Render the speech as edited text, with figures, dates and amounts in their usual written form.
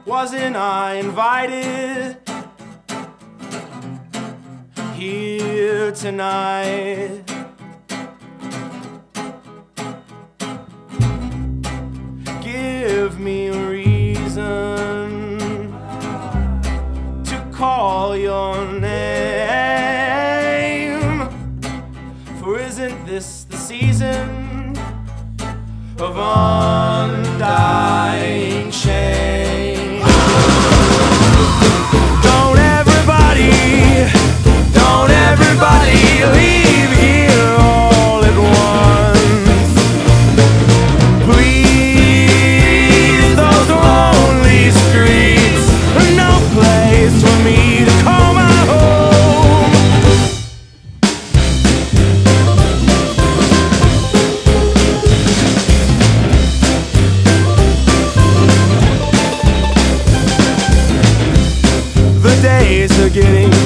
Wasn't I invited here tonight? Give me a reason to call your name, for isn't this the season of undying shame? Don't everybody leave here all at once. Please, those lonely streets are no place for me to call my home. The days are getting